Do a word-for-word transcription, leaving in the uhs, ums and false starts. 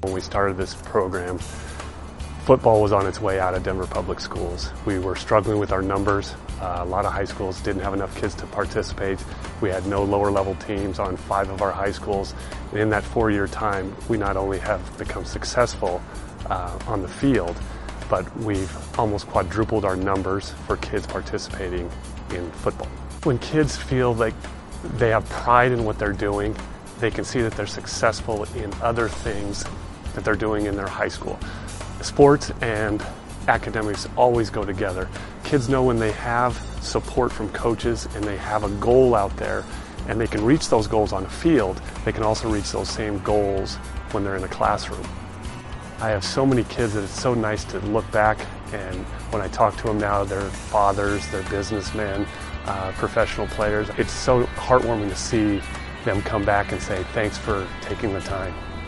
when we started this program, football was on its way out of Denver Public Schools. We were struggling with our numbers. Uh, a lot of high schools didn't have enough kids to participate. We had no lower level teams on five of our high schools. And in that four-year time, we not only have become successful uh, on the field, but we've almost quadrupled our numbers for kids participating in football. When kids feel like they have pride in what they're doing, they can see that they're successful in other things that they're doing in their high school. Sports and academics always go together. Kids know when they have support from coaches and they have a goal out there and they can reach those goals on the field, they can also reach those same goals when they're in a classroom. I have so many kids that it's so nice to look back, and when I talk to them now, they're fathers, they're businessmen, uh, professional players. It's so heartwarming to see them come back and say, thanks for taking the time.